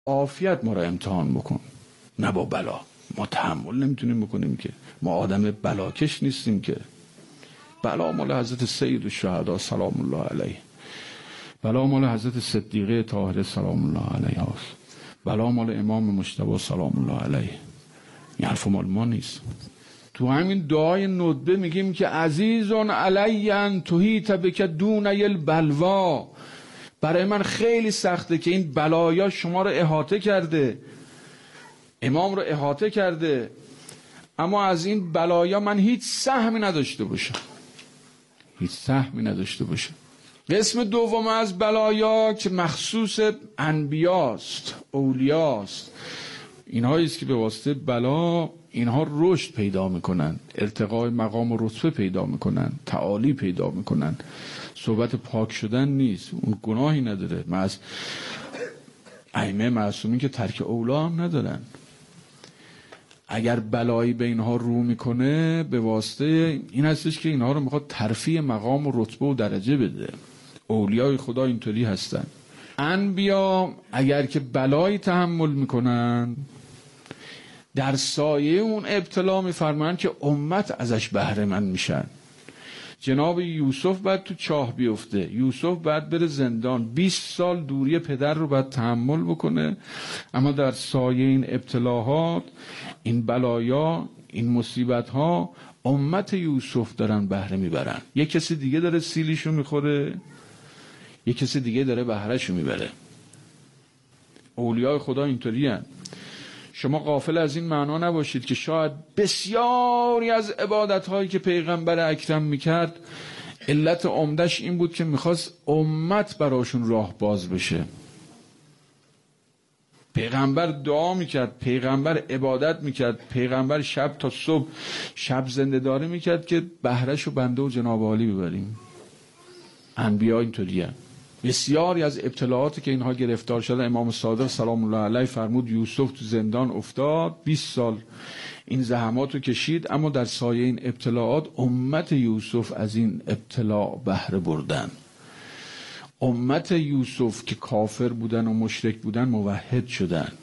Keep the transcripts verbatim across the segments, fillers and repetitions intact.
عافیت ما را امتحان بکن، نه با بلا. ما تحمل نمیتونیم بکنیم که، ما آدم بلاکش نیستیم که. بلا مال حضرت سید الشهدا سلام الله علیه، بلا مال حضرت صدیقه طاهره سلام الله علیه است، بلا مال امام مجتبی سلام الله علیه. این حرف مال ما نیست. تو همین دعای ندبه میگیم که عزیزون علی ان تحیط بک دون البلوا، برای من خیلی سخته که این بلایا شما رو احاطه کرده، امام رو احاطه کرده، اما از این بلایا من هیچ سهمی نداشته باشم، هیچ سهمی نداشته باشم. قسم دوم از بلایا که مخصوص انبیاست، اولیاست، اینهایی است که به واسطه بلا اینها رشد پیدا میکنن، ارتقای مقام و رتبه پیدا میکنن، تعالی پیدا میکنن. صحبت پاک شدن نیست، اون گناهی نداره. ما از ائمه معصومین که ترک اولا هم ندارن. اگر بلایی به اینها رو میکنه به واسطه این هستش که اینها رو میخواد ترفیع مقام و رتبه و درجه بده. اولیای خدا اینطوری هستن. انبیا اگر که بلایی تحمل میکنن، در سایه اون ابتلا میفرمایند که امت ازش بهره مند میشن. جناب یوسف بعد تو چاه بیفته، یوسف بعد بره زندان، بیست سال دوری پدر رو بعد تحمل بکنه، اما در سایه این ابتلاهات، این بلایا، این مصیبت ها، امت یوسف دارن بهره میبرن. یک کسی دیگه داره سیلیشو میخوره، یک کسی دیگه داره بهرهشو میبره. اولیای خدا اینطوری هن. شما غافل از این معنا نباشید که شاید بسیاری از عبادت‌هایی که پیغمبر اکرم میکرد علت عمدش این بود که میخواست امت براشون راه باز بشه. پیغمبر دعا میکرد، پیغمبر عبادت میکرد، پیغمبر شب تا صبح شب زنده داری میکرد که بهرهشو بنده و جناب عالی ببریم. انبیا اینطوری هن. بسیاری از ابتلاعاتی که اینها گرفتار شده، امام صادق سلام الله علیه فرمود یوسف تو زندان افتاد، بیست سال این زحمات رو کشید، اما در سایه این ابتلاعات امت یوسف از این ابتلاع بهره بردن. امت یوسف که کافر بودن و مشرک بودن موحد شدن.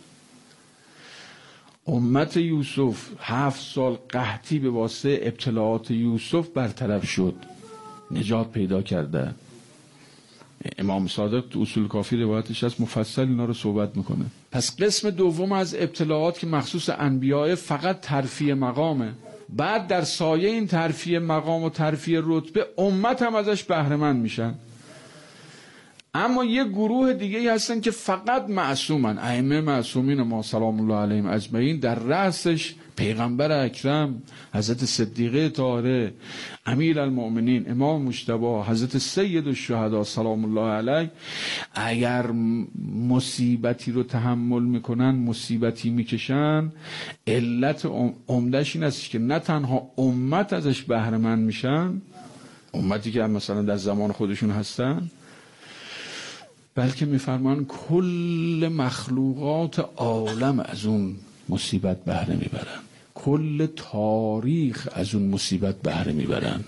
امت یوسف هفت سال قحطی به واسطه ابتلاعات یوسف برطرف شد، نجات پیدا کرده. امام صادق تو اصول کافی روایتش هست، مفصل اینا رو صحبت میکنه. پس قسم دوم از ابتلاعات که مخصوص انبیاء فقط ترفیع مقامه. بعد در سایه این ترفیع مقام و ترفیع رتبه امت هم ازش بهره مند میشن. اما یه گروه دیگه هستن که فقط معصومن، ائمه معصومین ما سلام الله علیهم اجمعین، در رأسش پیغمبر اکرم، حضرت صدیقه طاهره، امیر المؤمنین امام مجتبی، حضرت سید الشهدا سلام الله علیه. اگر مصیبتی رو تحمل میکنن، مصیبتی میکشن، علت عمدش این است که نه تنها امت ازش بهره مند میشن، امتی که مثلا در زمان خودشون هستن، بلکه میفرمان کل مخلوقات عالم از اون مصیبت بهره میبرن، کل تاریخ از اون مصیبت بهره میبرن.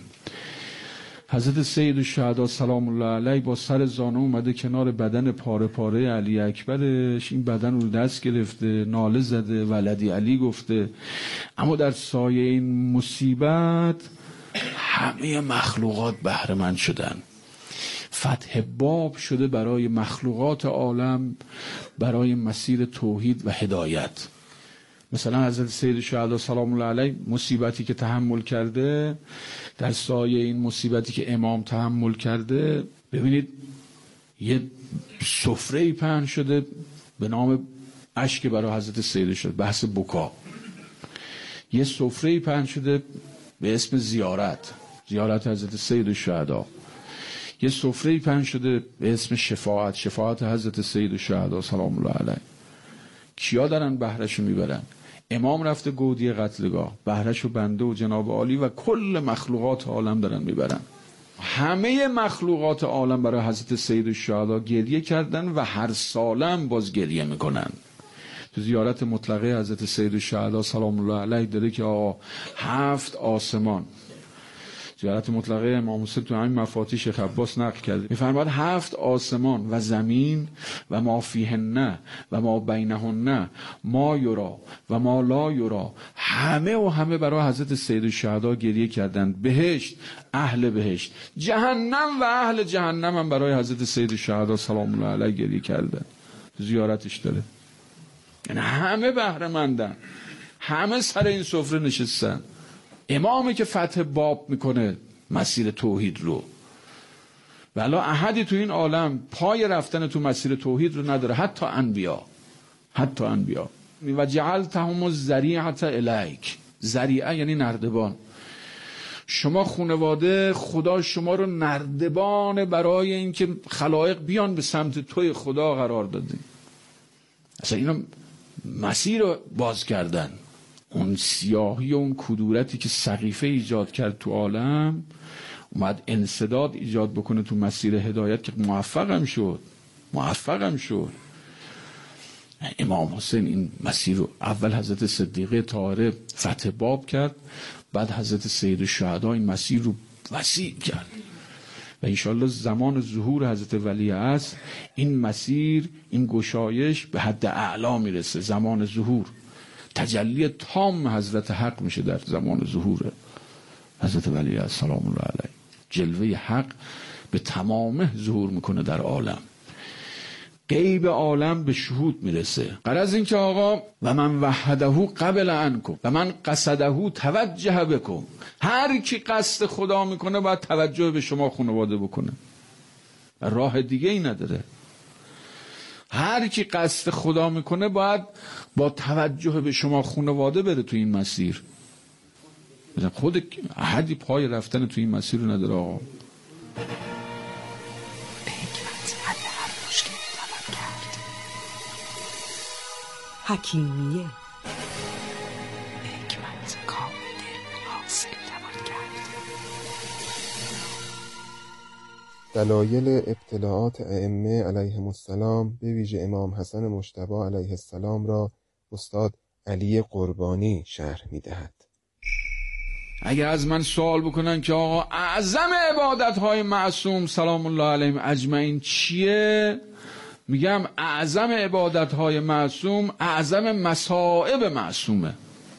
حضرت سید الشهدا سلام الله علیه با سر زانو اومده کنار بدن پاره پاره علی اکبرش، این بدن رو دست گرفته، ناله زده، ولدی علی گفته، اما در سایه این مصیبت همه مخلوقات بهره مند شدن. فتح باب شده برای مخلوقات عالم، برای مسیر توحید و هدایت. مثلا حضرت سید الشهدا سلام الله علیه مصیبتی که تحمل کرده، در سایه این مصیبتی که امام تحمل کرده، ببینید یه سفره‌ای پهن شده به نام اشک برای حضرت سید شد، بحث بکا. یه سفره‌ای پهن شده به اسم زیارت، زیارت حضرت سید الشهدا. یه سفره‌ای پهن شده به اسم شفاعت، شفاعت حضرت سید الشهدا سلام الله علیه. کیا دارن بهرهشو میبرن؟ امام رفته گودی قتلگاه، بهرهشو بنده و جناب عالی و کل مخلوقات عالم دارن میبرن. همه مخلوقات عالم برای حضرت سید الشهدا گریه کردن و هر سالم باز گریه میکنن. تو زیارت مطلقه حضرت سید الشهدا سلام الله علیه داره که آقا هفت آسمان، زیارت مطلقه امام حسین تو همین مفاتیح شیخ عباس نقل کرده، میفرماید هفت آسمان و زمین و ما فیهن و ما بینهن ما یرا و ما لا یرا، همه و همه برای حضرت سید الشهدا گریه کردند. بهشت، اهل بهشت، جهنم و اهل جهنم هم برای حضرت سید الشهدا سلام الله علیه گریه کردند. زیارتش داره، یعنی همه بهره مندن، همه سر این سفره نشستن. امامی که فتح باب میکنه مسیر توحید رو، ولا احدی تو این عالم پای رفتن تو مسیر توحید رو نداره، حتی انبیا، حتی انبیا. و جعلتهم الذریعة الیک، ذریعه یعنی نردبان. شما خانواده خدا شما رو نردبان برای اینکه خلایق بیان به سمت توی خدا قرار داده. اصلا اینا مسیر رو باز کردن. اون سیاهی و اون کدورتی که سقیفه ایجاد کرد تو عالم، اومد انسداد ایجاد بکنه تو مسیر هدایت که موفقم شد موفقم شد امام حسین این مسیر رو اول حضرت صدیقه طاهره فتح باب کرد، بعد حضرت سید الشهدا این مسیر رو وسیع کرد و انشالله زمان ظهور حضرت ولی عصر این مسیر، این گشایش به حد اعلا میرسه. زمان ظهور تجلی تام حضرت حق میشه در زمان ظهور حضرت ولی عصر سلام الله علیه. جلوه حق به تمامه ظهور میکنه در عالم، غیب عالم به شهود میرسه. غرض این که آقا و من وحده قبل عنکم و من قصده توجه بکن، هر کی قصد خدا میکنه باید توجه به شما خانواده بکنه، راه دیگه ای نداره. هر کی قصد خدا میکنه باید با توجه به شما خانواده بره تو این مسیر. خود احدی پای رفتن تو این مسیر رو نداره آقا. حکیمیه حکمت کامل حاصل توان کرد. دلایل ابتلاعات ائمه علیهم السلام به ویژه امام حسن مجتبی علیه السلام را استاد علی قربانی شرح می‌دهد. اگر از من سوال بکنن که آقا اعظم عبادت‌های معصوم سلام الله علیهم اجمعین چیه؟ میگم اعظم عبادت‌های معصوم اعظم مصائب معصومه.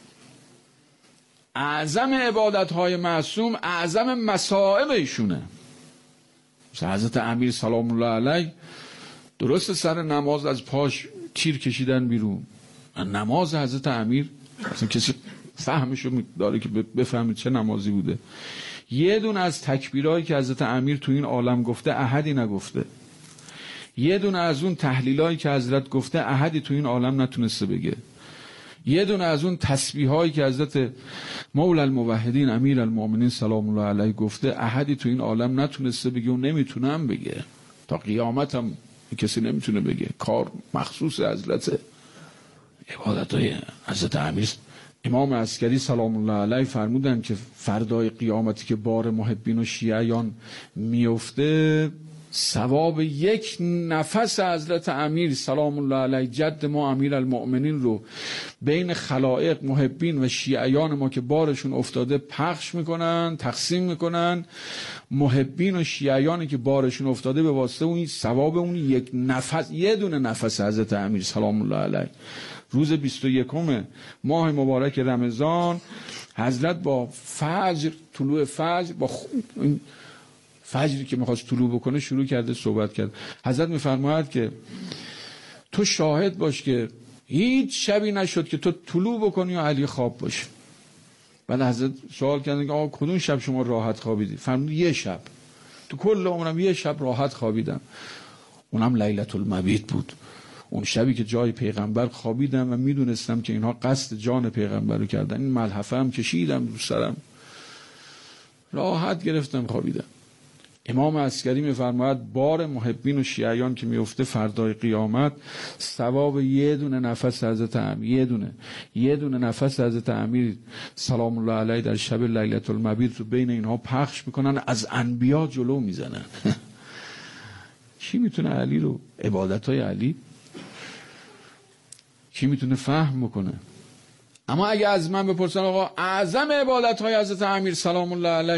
اعظم عبادت‌های معصوم اعظم مصائب ایشونه. حضرت امیر سلام الله علیه درست سر نماز از پاش تیر کشیدن بیرون. نماز حضرت امیر اصلا کسی فهمشو داره که بفهمید چه نمازی بوده. یه دونه از تکبیرهایی که حضرت امیر تو این عالم گفته احدی نگفته. یه دونه از اون تحلیلایی که حضرت گفته احدی تو این عالم نتونسته بگه. یه دونه از اون تسبیحایی که حضرت مولا الموحدین امیر المؤمنین سلام الله علیه گفته احدی تو این عالم نتونسته بگه و نمیتونم بگه. تا قیامت هم کسی نمیتونه بگه. کار مخصوص حضرت. عبادتای حضرت امیر. امام عسکری سلام الله علیه فرمودن که فردای قیامتی که بار محبین و شیعیان میفته، ثواب یک نفس حضرت امیر سلام الله علیه جد ما امیر المؤمنین رو بین خلائق محبین و شیعیان ما که بارشون افتاده پخش میکنن، تقسیم میکنن. محبین و شیعیانی که بارشون افتاده به واسطه اون ثواب اون یک نفس، یه دونه نفس حضرت امیر سلام الله علیه روز بیست و یکم ماه مبارک رمضان حضرت با فجر، طلوع فجر، با این فجری که میخواست طلوع بکنه شروع کرده صحبت کرد. حضرت میفرماید که تو شاهد باش که هیچ شبی نشد که تو طلوع بکنی و علی خواب باشه. بعد حضرت سوال کردن که آقا کدوم شب شما راحت خوابیدی؟ فرمود یه شب، تو کل عمرم یه شب راحت خوابیدم، اونم لیلة المبیت بود. اون شبی که جای پیغمبر خوابیدم و میدونستم که اینها قصد جان پیغمبر رو کردن. این ملحفه هم کشیدم رو سرم، راحت گرفتم خوابیدم. امام عسکری میفرماید بار محبین و شیعیان که میفته فردای قیامت، ثواب یه دونه نفس حضرت امیر، یه دونه یه دونه نفس حضرت امیر سلام الله علیه در شب لیلة المبیت رو بین اینها پخش میکنن، از انبیا جلو میزنن. کی میتونه علی رو، عبادتای علی کی میتونه فهم بکنه؟ اما اگه از من بپرسن آقا اعظم عبادت‌های حضرت امیر سلام الله علیه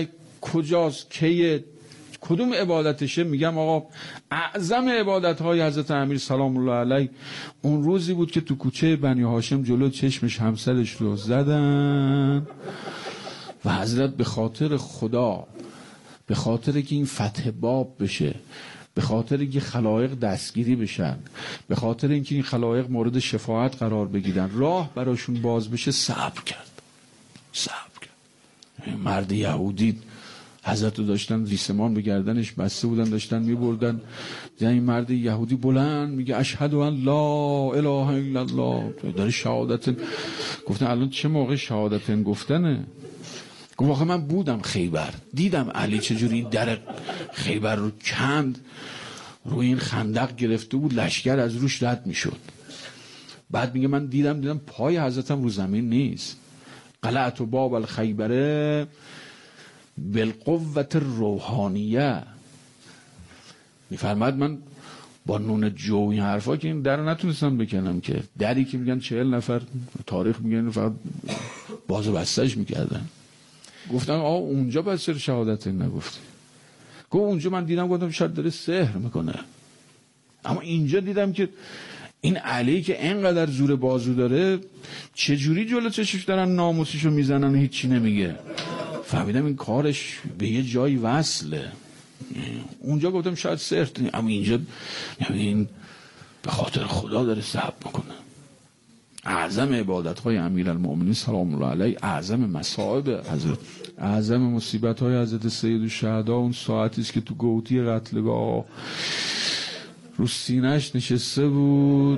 کجاست، کیه، کدوم عبادتشه؟ میگم آقا اعظم عبادت های حضرت امیر سلام الله علیه اون روزی بود که تو کوچه بنی هاشم جلو چشمش همسرش رو زدن و حضرت به خاطر خدا، به خاطر که این فتح باب بشه، به خاطر که خلایق دستگیری بشن، به خاطر اینکه این خلایق مورد شفاعت قرار بگیرن، راه براشون باز بشه، صبر کرد. صبر کرد. مرد یهودی حضرت رو داشتن ریسمان به گردنش بسته بودن، داشتن میبردن، یعنی این مرد یهودی بلند میگه اشهد ان لا اله الا الله، داره شهادت. گفتن الان چه موقع شهادت گفتنه؟ گفت آخه من بودم خیبر، دیدم علی چجوری در خیبر رو کند، روی این خندق گرفته بود، لشکر از روش رد میشد. بعد میگه من دیدم دیدم پای حضرتم رو زمین نیست. قلعت و باب الخیبره بالقوت روحانیه. میفرماد من با نون جو این حرفا که این در رو نتونستم بکنم، که دری که میگن چهل نفر تاریخ میگن فقط باز بستش میکردن. گفتم آقا اونجا بس چرا شهادت نگفتی؟ گفت اونجا من دیدم، گفتم شاید داره سحر میکنه، اما اینجا دیدم که این علی که اینقدر زور بازو داره چجوری جلو چشش دارن ناموسشو میزنن هیچی نمیگه. فهمیدم این کارش به یه جایی وصله. اونجا گفتم شاید سحر، اما اینجا این به خاطر خدا داره صبر میکنه. اعظم عبادت های امیرالمؤمنین سلام الله علیه، اعظم مصائب حضرت، اعظم مصیبت های حضرت سید الشهدا اون ساعتی است که تو گوتی قتلگاه رو سینه‌اش نشسته بود،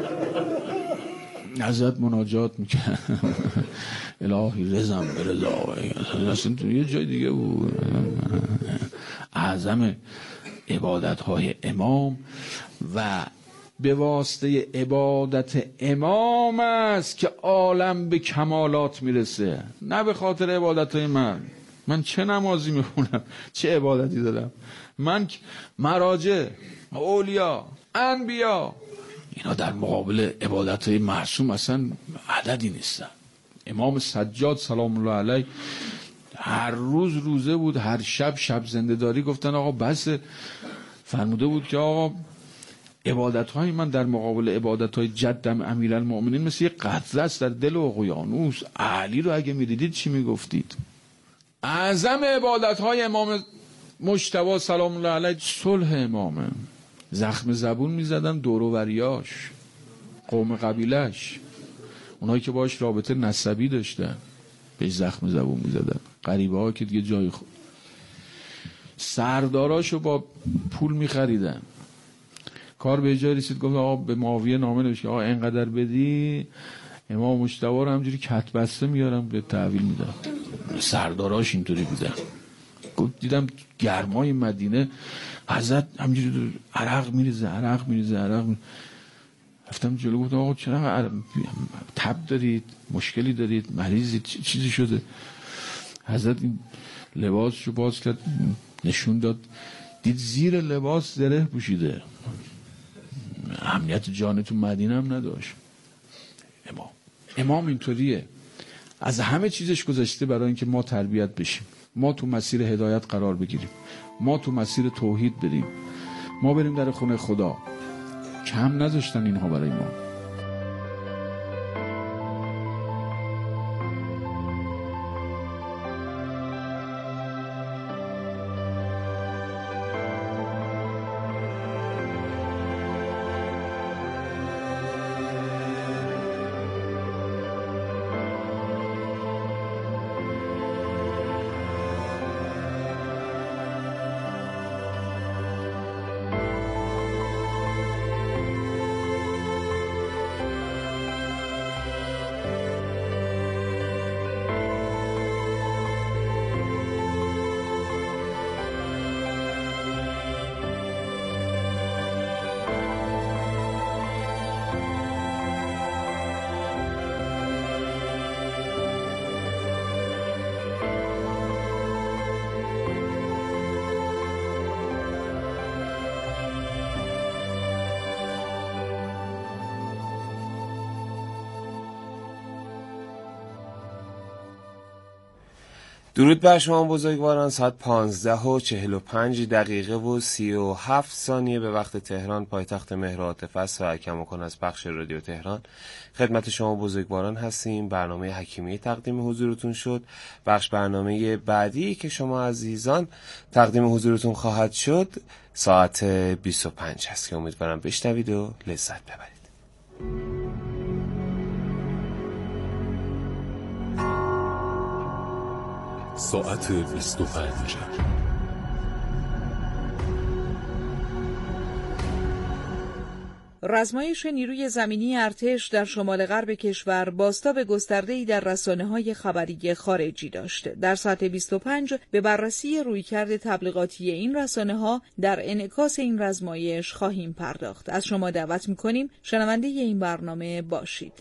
حضرت مناجات میکرد الهی رزم برضا، اصلا تو یه جای دیگه بود. اعظم عبادت های امام و به واسطه عبادت امام است که عالم به کمالات میرسه، نه به خاطر عبادت های من. من چه نمازی میخونم، چه عبادتی دارم؟ من مراجع، اولیا، انبیا، اینا در مقابل عبادت های معصوم اصلا عددی نیستن. امام سجاد سلام الله علیه هر روز روزه بود، هر شب شب زنده داری. گفتن آقا بس، فرموده بود که آقا عبادت های من در مقابل عبادت های جدم امیرالمؤمنین مثل یه قطره است در دل اقیانوس. علی رو اگه میدیدید چی میگفتید؟ اعظم عبادت های امام مجتبی سلام الله علیه صلح امامه. زخم زبون میزدن دور و بریاش، قوم قبیلش، اونایی که باش رابطه نسبی داشتن بهش زخم زبون میزدن. غریبه ها که دیگه جای خود، سرداراشو با پول میخریدن. کار به جای رسید گفت آقا به معاویه نامه نوشت آقا اینقدر بدی امام مجتبی رو همجوری کت بسته میارم به تحویل میدم. سرداراش اینطوری بودن. گفت دیدم گرمای مدینه حضرت همجوری عرق میریزه عرق میریزه عرق میریزه. رفتم جلو گفتم آقا چرا تب دارید، مشکلی دارید، مریضید، چیزی شده؟ حضرت این لباسشو باز کرد نشون داد، دید زیر لباس زره پوشیده، امنیت جان تو مدینه هم نداشت. امام امام اینطوریه، از همه چیزش گذشته برای اینکه ما تربیت بشیم، ما تو مسیر هدایت قرار بگیریم، ما تو مسیر توحید بریم، ما بریم در خونه خدا. کم نذاشتن اینها برای ما. درود بر شما بزرگواران. ساعت پانزده و چهل و پنج دقیقه و سی و هفت ثانیه به وقت تهران، پایتخت مهر و عاطفه است و کماکان از پخش رادیو تهران. خدمت شما بزرگواران هستیم. برنامه حکیمی تقدیم حضورتون شد. بخش برنامه بعدی که شما عزیزان تقدیم حضورتون خواهد شد ساعت بیست و پنج هست که امیدوارم بشنوید و لذت ببرید. ساعت بیست و پنج. رزمایش نیروی زمینی ارتش در شمال غرب کشور بازتاب گسترده‌ای در رسانه‌های خبری خارجی داشت. در ساعت بیست و پنج به بررسی رویکرد تبلیغاتی این رسانه‌ها در انعکاس این رزمایش خواهیم پرداخت. از شما دعوت می‌کنیم شنونده این برنامه باشید.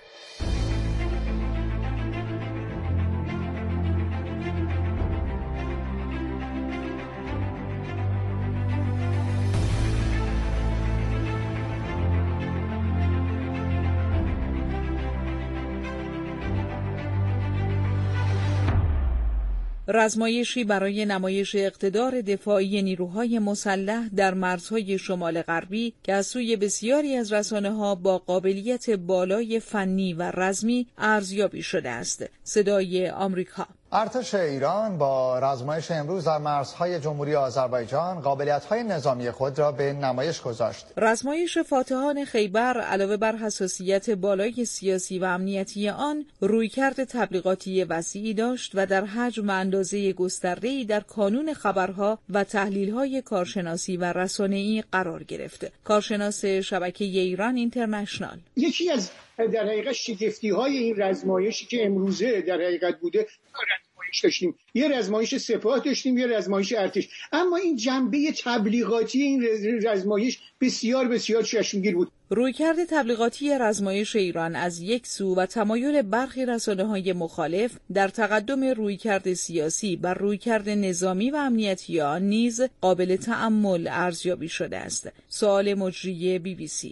رزمایشی برای نمایش اقتدار دفاعی نیروهای مسلح در مرزهای شمال غربی که از سوی بسیاری از رسانه‌ها با قابلیت بالای فنی و رزمی ارزیابی شده است. صدای آمریکا. ارتش ایران با رزمایش امروز در مرزهای جمهوری آذربایجان قابلیت‌های نظامی خود را به نمایش گذاشت. رزمایش فاتحان خیبر علاوه بر حساسیت بالای سیاسی و امنیتی آن، رویکرد تبلیغاتی وسیعی داشت و در حجم و اندازه گسترده‌ای در کانون خبرها و تحلیل‌های کارشناسی و رسانه‌ای قرار گرفت. کارشناس شبکه ایران اینترنشنال: یکی از در حقیقت شگفتی‌های این رزمایشی که امروزه در حقیقت بوده، رزمایش داشتیم، یه رزمایش سپاه داشتیم، یه رزمایش ارتش، اما این جنبه تبلیغاتی این رزمایش بسیار بسیار چشمگیر بود. رویکرد تبلیغاتی رزمایش ایران از یک سو و تمایل برخی رسانه‌های مخالف در تقدم رویکرد سیاسی بر رویکرد نظامی و امنیتی آن نیز قابل تأمل ارزیابی شده است. سوال مجری بی بی سی: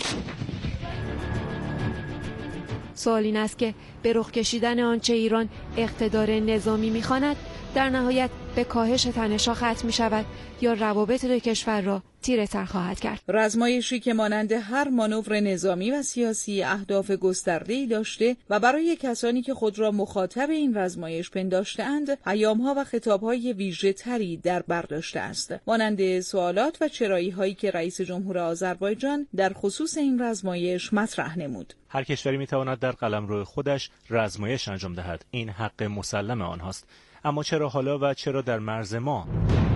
سوال این است که به رخ کشیدن آنچه ایران اقتدار نظامی می‌خواند در نهایت به کاهش تنش‌ها ختم می‌شود یا روابط دو کشور را تیره‌تر خواهد کرد. رزمایشی که مانند هر مانور نظامی و سیاسی اهداف گسترده‌ای داشته و برای کسانی که خود را مخاطب این رزمایش پنداشته‌اند پیام‌ها و خطاب‌های ویژه‌تری در بر داشته است، مانند سوالات و چرایی‌هایی که رئیس جمهور آذربایجان در خصوص این رزمایش مطرح نمود. هر کشوری می‌تواند در قلمرو خودش رزمایش انجام دهد. این حق مسلم آنهاست. اما چرا حالا و چرا در مرز ما؟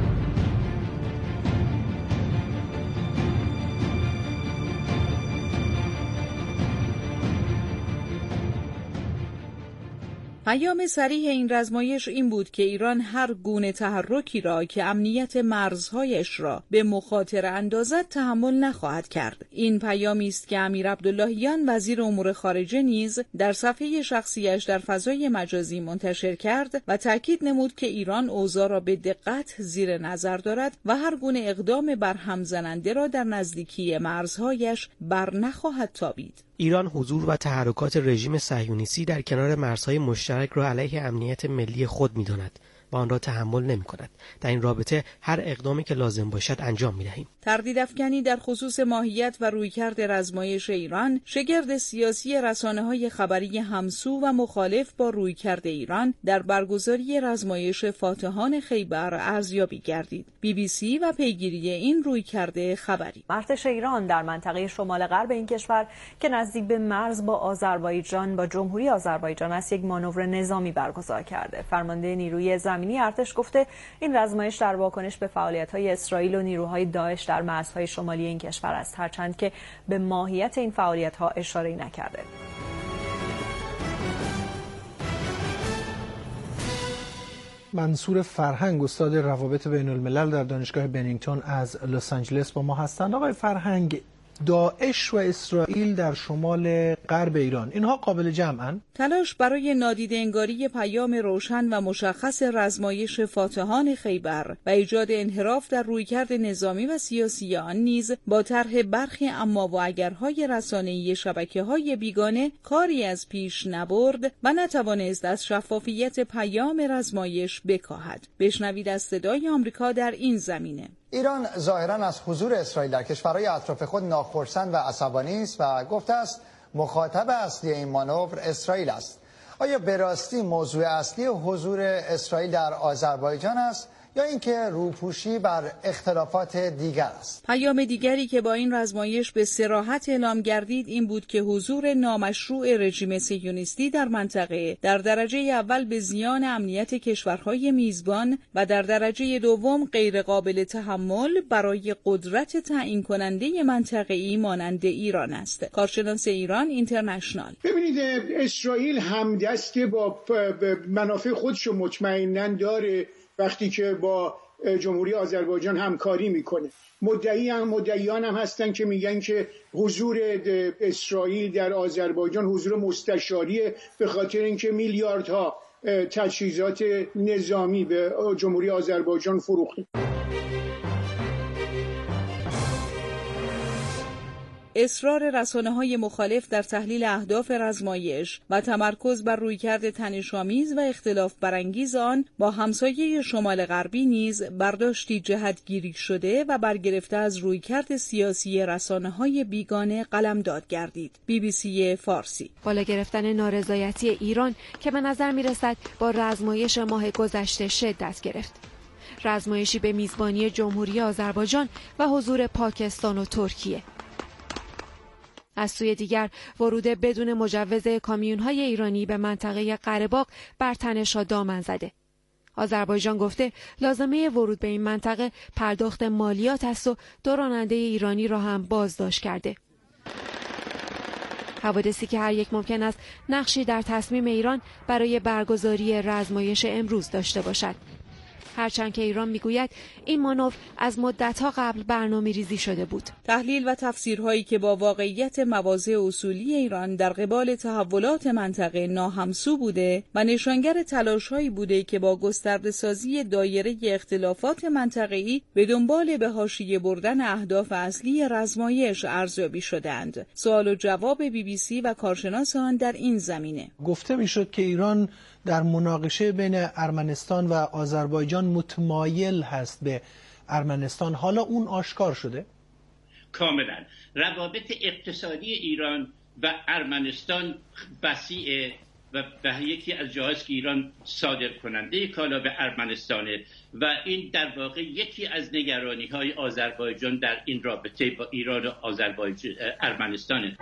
پیام صریح این رزمایش این بود که ایران هر گونه تحرکی را که امنیت مرزهایش را به مخاطره اندازد تحمل نخواهد کرد. این پیامی است که امیر عبداللهیان وزیر امور خارجه نیز در صفحه شخصیش در فضای مجازی منتشر کرد و تاکید نمود که ایران اوضاع را به دقت زیر نظر دارد و هر گونه اقدام برهم زننده را در نزدیکی مرزهایش بر نخواهد تابید. ایران حضور و تحرکات رژیم صهیونیستی در کنار مرزهای مشترک را علیه امنیت ملی خود می‌داند و آن را تحمل نمی‌کند. در این رابطه هر اقدامی که لازم باشد انجام می‌دهیم. تردیدافکنی در خصوص ماهیت و رویکرد رزمایش ایران، شگرد سیاسی رسانه‌های خبری همسو و مخالف با رویکرد ایران در برگزاری رزمایش فاتحان خیبر ارزیابی گردید. بی بی سی و پیگیری این رویکرد خبری. ارتش ایران در منطقه شمال غرب این کشور که نزدیک به مرز با آذربایجان با جمهوری آذربایجان است، یک مانور نظامی برگزار کرده. فرمانده نیروی زمینی ارتش گفته این رزمایش در واکنش به فعالیت‌های اسرائیل و نیروهای داعش در مرزهای شمالی این کشور است، هرچند که به ماهیت این فعالیت‌ها اشاره‌ای نکرده. منصور فرهنگ، استاد روابط بین الملل در دانشگاه بنینگتون از لس آنجلس با ما هستند. آقای فرهنگ، داعش و اسرائیل در شمال غرب ایران، اینها قابل جمعن؟ تلاش برای نادیده انگاری پیام روشن و مشخص رزمایش فاتحان خیبر و ایجاد انحراف در رویکرد نظامی و سیاسی آن نیز با طرح برخی اما و اگرهای رسانه‌ای شبکه‌های بیگانه کاری از پیش نبرد و نتوانست از شفافیت پیام رزمایش بکاهد. بشنوید از صدای آمریکا در این زمینه. ایران ظاهراً از حضور اسرائیل در کشورهای اطراف خود ناخرسند و عصبانی است و گفته است مخاطب اصلی این مانور اسرائیل است. آیا به راستی موضوع اصلی حضور اسرائیل در آذربایجان است یا اینکه روپوشی بر اختلافات دیگر است؟ پیام دیگری که با این رزمایش به صراحت اعلام گردید این بود که حضور نامشروع رژیم صهیونیستی در منطقه در درجه اول به زیان امنیت کشورهای میزبان و در درجه دوم غیر قابل تحمل برای قدرت تعیین کننده منطقه‌ای مانند ایران است. کارشناس ایران اینترنشنال: ببینید، اسرائیل همدست با منافع خودش مطمئناً داره وقتی که با جمهوری آذربایجان همکاری میکنه. مدعی هم مدعیان هم هستن که میگن که حضور اسرائیل در آذربایجان حضور مستشاریه به خاطر اینکه میلیاردها تجهیزات نظامی به جمهوری آذربایجان فروخته. اصرار رسانه‌های مخالف در تحلیل اهداف رزمایش و تمرکز بر رویکرد تنش‌آمیز و اختلاف برانگیز آن با همسایه شمال غربی نیز برداشتی جهتگیری شده و برگرفته از رویکرد سیاسی رسانه‌های بیگانه قلمداد گردید. بی بی سی فارسی: بالا گرفتن نارضایتی ایران که به نظر می‌رسد با رزمایش ماه گذشته شدت گرفت. رزمایشی به میزبانی جمهوری آذربایجان و حضور پاکستان و ترکیه. از سوی دیگر ورود بدون مجوز کامیون‌های ایرانی به منطقه قره‌باغ بر تنش‌ها دامن زده. آذربایجان گفته لازمه ورود به این منطقه پرداخت مالیات است و دو راننده ایرانی را هم بازداشت کرده. حوادثی که هر یک ممکن است نقشی در تصمیم ایران برای برگزاری رزمایش امروز داشته باشد. هرچند که ایران میگوید این مانور از مدت‌ها قبل برنامه‌ریزی شده بود. تحلیل و تفسیرهایی که با واقعیت مواضع اصولی ایران در قبال تحولات منطقه ناهمسو بوده و نشانگر تلاش‌هایی بوده که با گسترده‌سازی دایره اختلافات منطقه‌ای به دنبال به حاشیه بردن اهداف اصلی رزمایش ارزیابی شدند. سوال و جواب بی بی سی و کارشناس آن در این زمینه: گفته میشد که ایران در مناقشه بین ارمنستان و آذربایجان متمایل هست به ارمنستان. حالا اون آشکار شده؟ کاملا. روابط اقتصادی ایران و ارمنستان وسیعه و به یکی از جاهاست که ایران صادر کننده کالا به ارمنستانه و این در واقع یکی از نگرانی های آذربایجان در این رابطه با ایران و آذربایجان ارمنستانه.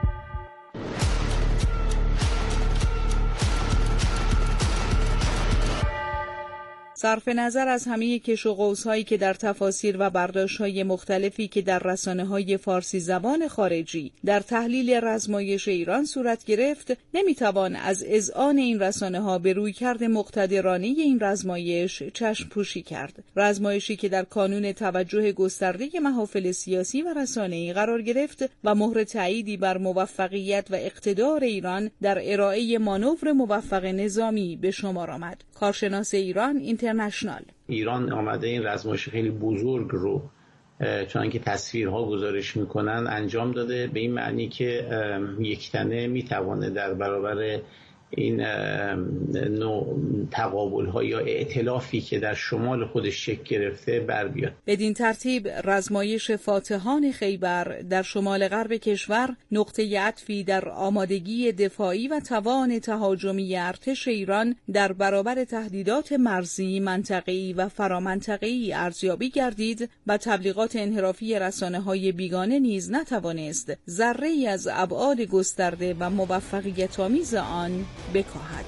صرف نظر از همه کش و قوس‌هایی که در تفاسیر و برداشت‌های مختلفی که در رسانه‌های فارسی زبان خارجی در تحلیل رزمایش ایران صورت گرفت، نمی‌توان از اذعان این رسانه‌ها به رویکرد مقتدرانه این رزمایش چشم پوشی کرد. رزمایشی که در کانون توجه گسترده محافل سیاسی و رسانه‌ای قرار گرفت و مهر تأییدی بر موفقیت و اقتدار ایران در ارائه مانور موفق نظامی به شمار آمد. کارشناس ایران اینترنشنال: ایران آمده این رزمایش خیلی بزرگ رو چون که تصویرها گزارش میکنن انجام داده، به این معنی که یکتنه میتوانه در برابر این نوع تقابل‌ها یا ائتلافی که در شمال خودش شکل گرفته بر بیاد. بدین ترتیب رزمایش فاتحان خیبر در شمال غرب کشور نقطه عطفی در آمادگی دفاعی و توان تهاجمی ارتش ایران در برابر تهدیدات مرزی، منطقه‌ای و فرامنطقه‌ای ارزیابی گردید و تبلیغات انحرافی رسانه‌های بیگانه نیز نتوانست ذره‌ای از ابعاد گسترده و موفقیت‌آمیز آن بکاهد.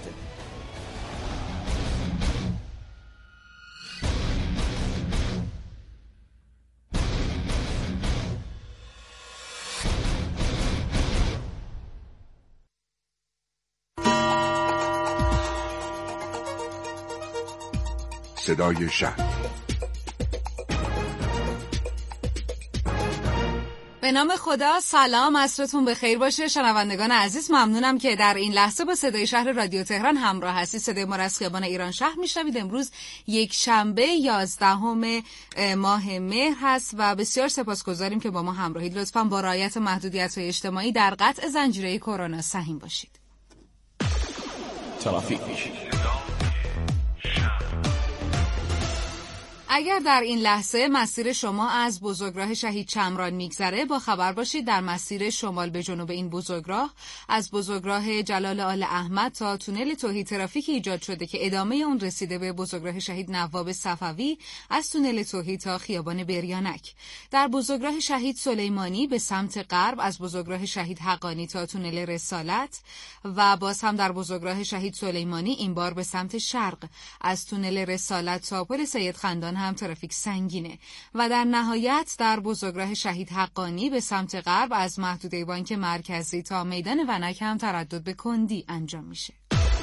صدای شهر. به به نام خدا. سلام، عصرتون بخیر باشه شنوندگان عزیز. ممنونم که در این لحظه با صدای شهر رادیو تهران همراه هستید. صدای ما را از خیابان ایران شهر میشنوید. امروز یک شنبه یازدهم ماه مهر هست و بسیار سپاسگزاریم که با ما همراهید. لطفاً با رعایت محدودیت‌های اجتماعی در قطع زنجیره کرونا سهیم باشید. ترافیک. اگر در این لحظه مسیر شما از بزرگراه شهید چمران میگذره، با خبر باشید در مسیر شمال به جنوب این بزرگراه از بزرگراه جلال آل احمد تا تونل توحید ترافیکی ایجاد شده که ادامه اون رسیده به بزرگراه شهید نواب صفوی از تونل توحید تا خیابان بریانک. در بزرگراه شهید سلیمانی به سمت غرب از بزرگراه شهید حقانی تا تونل رسالت و باز هم در بزرگراه شهید سلیمانی این بار به سمت شرق از تونل رسالت تا پل سید خندان هم ترافیک سنگینه و در نهایت در بزرگراه شهید حقانی به سمت غرب از محدوده بانک مرکزی تا میدان ونک هم تردد به کندی انجام میشه.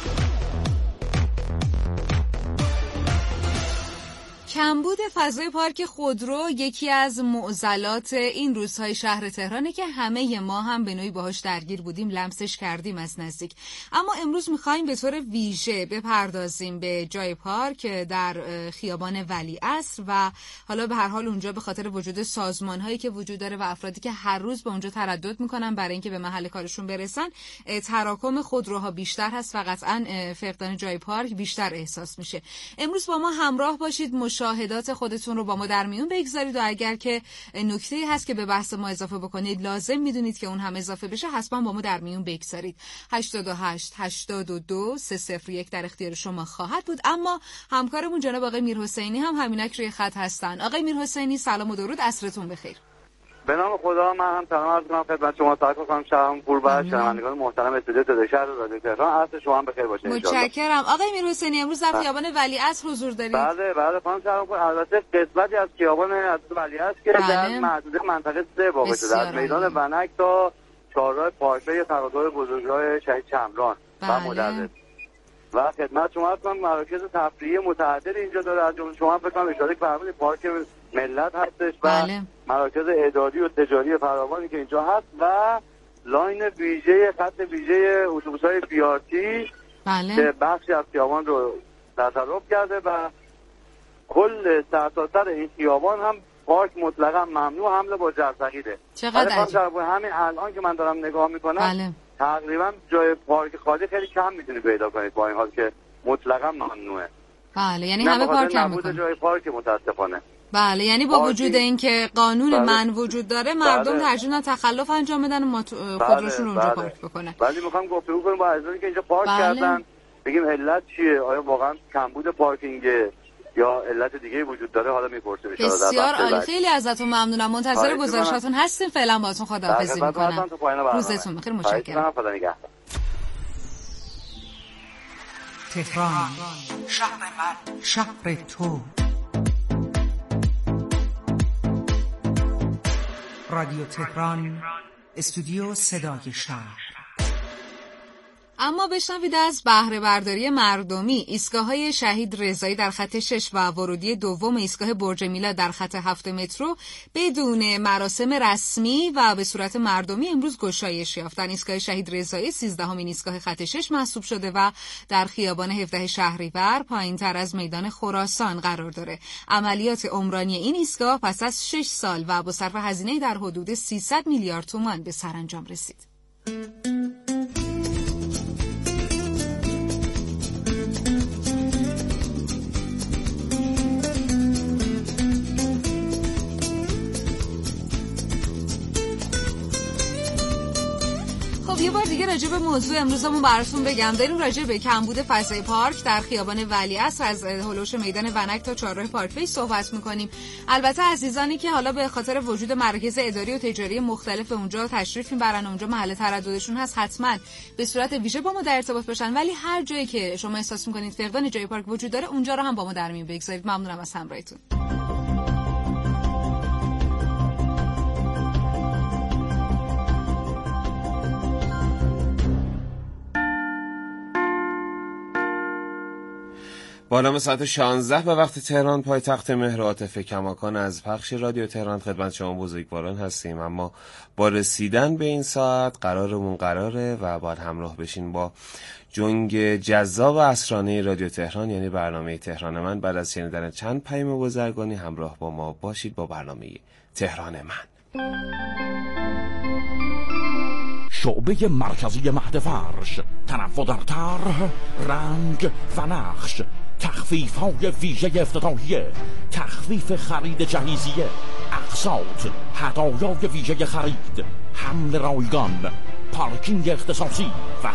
کمبود فضای پارک خودرو یکی از معضلات این روزهای شهر تهرانه که همه ما هم به نوعی باهاش درگیر بودیم، لمسش کردیم از نزدیک. اما امروز می‌خوایم به طور ویژه بپردازیم به جای پارک در خیابان ولیعصر و حالا به هر حال اونجا به خاطر وجود سازمان‌هایی که وجود داره و افرادی که هر روز به اونجا تردد می‌کنن برای اینکه به محل کارشون برسن، تراکم خودروها بیشتر هست و قطعاً فقدان جای پارک بیشتر احساس میشه. امروز با ما همراه باشید، مشاهدات خودتون رو با ما در میون بگذارید و اگر که نکته‌ای هست که به بحث ما اضافه بکنید، لازم میدونید که اون هم اضافه بشه، حتما با ما در میون بگذارید. هشتاد و هشت هشتاد و دو سه صفر یک در اختیار شما خواهد بود. اما همکارمون جناب آقای میرحسینی هم همینک روی خط هستن. آقای میرحسینی سلام و درود، عصرتون بخیر. به نام خدا، من هم سلام عرض می‌کنم خدمت شما. تشکر کنم شهرام پور و شنوندگان محترم استودیو صدای شهر رادیو تهران. عصر شما هم بخیر باشه ان شاءالله. متشکرم. آقای میرحسینی امروز در خیابان ولیعصر حضور دارید؟ بله بله خانم شهرام پور، البته قسمتی از خیابان ولیعصر که بله. در محدوده منطقه سه واقع شده، از میدان ونک تا چهارراه پارکوی تقاطع بزرگراه شهید چمران بله. و مدرس و خدمت شما هستم. مراکز تفریحی متعدد اینجا داره، از جمله شما فکر کنم اشاره فرمودید پارک ملت هستش و بله. مراکز اداری و تجاری فراوانی که اینجا هست و لاین ویژه خط ویژه اتوبوس‌های بی آر تی بله. که بخشی از خیابان رو تصرف کرده و کل سرتاسر این خیابان هم پارک مطلقاً ممنوع، حمله با جرثقیله. چقدر عجیب. همین الان که من دارم نگاه میکنم بله. تقریبا جای پارک خالی خیلی کم میتونید پیدا کنید با این حال که مطلقاً ممنوعه. بله، یعنی همه پارک هم میکنن. جای پارک متاسفانه. بله، یعنی با وجود اینکه قانون بله. من وجود داره، مردم بله. ترجیح تخلف انجام بدن و مات... خودشون رو اونجا بله. پارک بکنن. ولی میخوام گفتگو کنیم با عزیزانی که اینجا پارک بله. کردن، بگیم علت چیه؟ آیا واقعا کمبود پارکینگه یا علت دیگه وجود داره؟ حالا میپرسیم. بسیار عالی، خیلی ازتون ممنونم. منتظر گزارشاتون هستیم. فعلا باهاتون خداحافظی میکنم. روزتون بخیر. متشکرم. تهران، شهر من، شهر تو. رادیو تهران، استودیو صدای شهر. اما بشنوید از بهره برداری مردمی. ایستگاه‌های شهید رضایی در خط شش و ورودی دوم ایستگاه برج میلاد در خط هفت مترو بدون مراسم رسمی و به صورت مردمی امروز گشایش یافتن. ایستگاه شهید رضایی سیزدهمین ایستگاه خط شش محسوب شده و در خیابان هفده شهریور پایین‌تر از میدان خراسان قرار داره. عملیات عمرانی این ایستگاه پس از شش سال و با صرف هزینه در حدود سیصد میلیارد تومان به سرانجام رسید. یه بار دیگه راجع به موضوع امروزمون براتون بگم. داریم راجع به کمبود فضای پارک در خیابان ولیعصر از هولوش میدان ونک تا چهارراه پارکوی صحبت می‌کنیم. البته عزیزانی که حالا به خاطر وجود مراکز اداری و تجاری مختلف اونجا تشریف میبرن، اونجا محل ترددشون هست، حتما به صورت ویژه با ما در ارتباط باشن. ولی هر جایی که شما احساس می‌کنید فقدان جای پارک وجود داره، اونجا رو هم با ما در میون بگذارید. ممنونم از همراهیتون. با نام ساعت شانزده به وقت تهران پایتخت مهر و عاطفه کماکان از پخش رادیو تهران خدمت شما بزرگواران هستیم. اما با رسیدن به این ساعت قرارمون قراره و باید همراه بشین با جنگ جذاب و اسرانه رادیو تهران، یعنی برنامه تهران من. بعد از شنیدن چند پیام بازرگانی همراه با ما باشید با برنامه تهران من. شعبه مرکزی مهد فرش، تنوع در طرح، رنگ و نقش، تخفیف های ویژه افتتاحیه، تخفیف خرید جهیزیه، اقساط، هدایای ویژه خرید، حمل رایگان، پارکینگ اختصاصی و